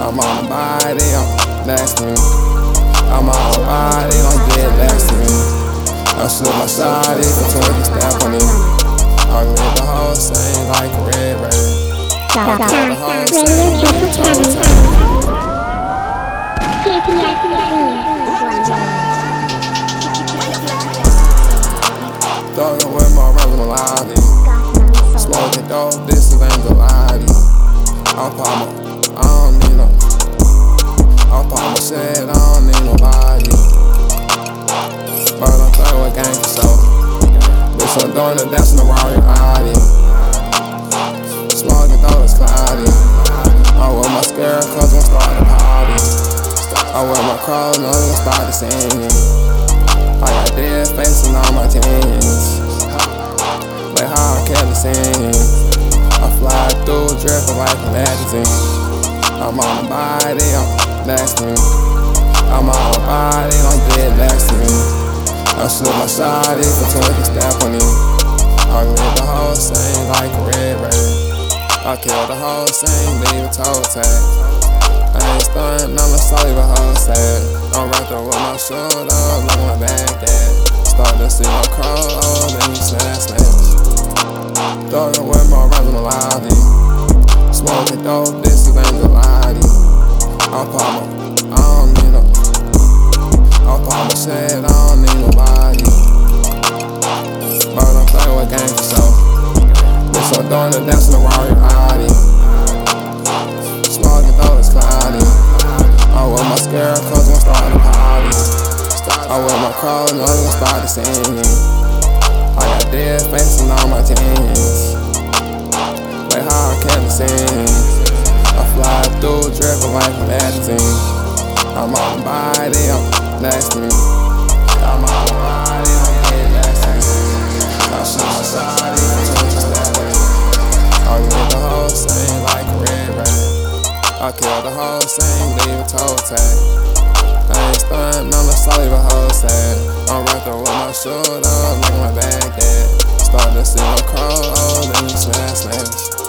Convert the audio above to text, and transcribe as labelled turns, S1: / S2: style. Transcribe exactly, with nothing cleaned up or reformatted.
S1: I'm on the body, I'm next to me. I'm on the body, I'm dead next to me. I shoot my shot, if you twenty step on me. I get the whole thing like a red bird. I get the whole thing like a toe tag. Thuggin' with my regular lobby. Smoking dope, this is Angelati. I'm Palmer, I don't need no. I'm Palmer shit, I don't need nobody. But I'm playing with gang for show. Bitch, I'm doing the dance in the Royal Audi. Smoking dope, it's cloudy. I'm with my scare, cause I'm starting a party. I'm with my crowd, no niggas started singing. I got dead facing all my teens. Like how I kept the scene. I fly through, dripping like a magazine. I'm on the body, I'm next to me. I'm on the body, I'm dead next to me. I shoot my shot, if you twenty step on me. I get the whole thing like a red bird. I kill the whole thing, leave a toe tag. I ain't stuntin', I'm a solid but whole sad. I'm right there with my shoulder, like my Baghdad. Start to see my crow, oh, then you slash slash. Thuggin' with my regular lobby. Smoking dope, this is Angelati. I'm Palmer, I don't need no. I'm Palmer shit, I don't need nobody. But I'm playing with gang for show. Bitch, I'm doing the dance in the Royal Audi. Smoking dope, it's cloudy. I'm with my scare, cause I'm starting a party. I'm with my crowd, no niggas started singing. I got dead facing all my teens. Like how I kept the scene. I fly through, dripping like a magazine. I'm on the body, I'm next to me. I'm on the body, I'm dead next to me. I shoot my shot, even twenty step. I get the whole thing like a red bird. I kill the whole thing, leave a toe tag. I ain't stuntin', I'm a solid but whole sad. I'm right there with my shoulder, like my Baghdad. Start to see my crow, oh, then you slash slash.